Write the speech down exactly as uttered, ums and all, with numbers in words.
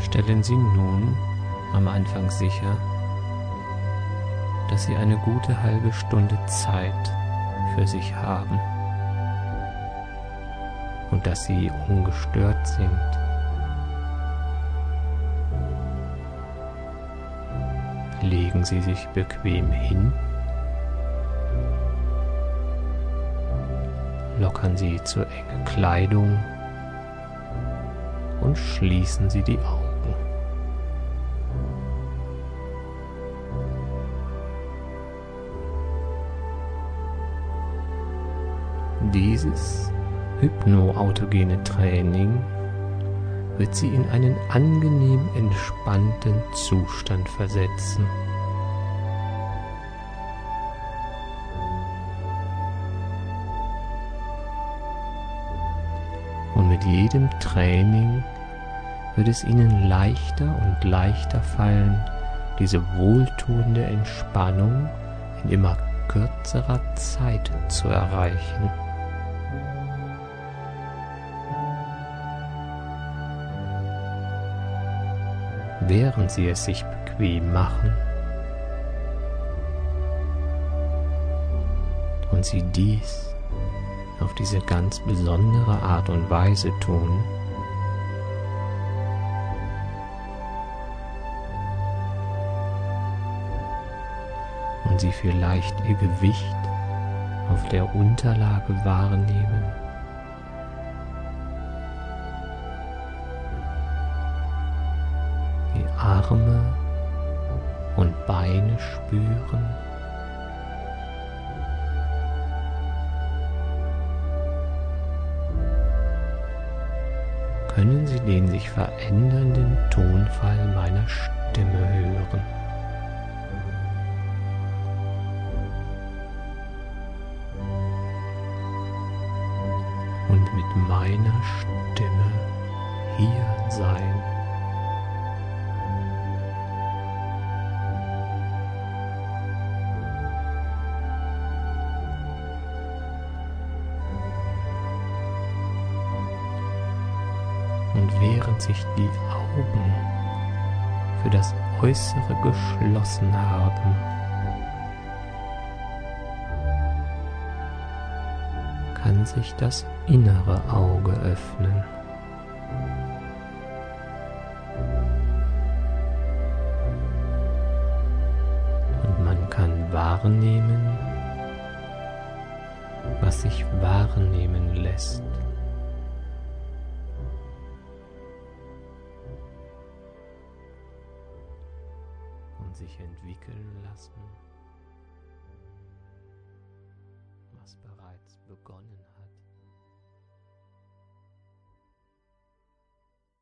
Stellen Sie nun am Anfang sicher, dass Sie eine gute halbe Stunde Zeit für sich haben und dass Sie ungestört sind. Legen Sie sich bequem hin, lockern Sie zu enge Kleidung und schließen Sie die Augen. Dieses hypnoautogene Training wird Sie in einen angenehm entspannten Zustand versetzen. Und mit jedem Training wird es Ihnen leichter und leichter fallen, diese wohltuende Entspannung in immer kürzerer Zeit zu erreichen. Während Sie es sich bequem machen und Sie dies auf diese ganz besondere Art und Weise tun, und Sie vielleicht Ihr Gewicht auf der Unterlage wahrnehmen, die Arme und Beine spüren, können Sie den sich verändernden Tonfall meiner Stimme hören. Und mit meiner Stimme hier sein. Und während sich die Augen für das Äußere geschlossen haben, kann sich das innere Auge öffnen. Und man kann wahrnehmen, was sich wahrnehmen lässt. Und sich entwickeln lassen, was bereits begonnen hat.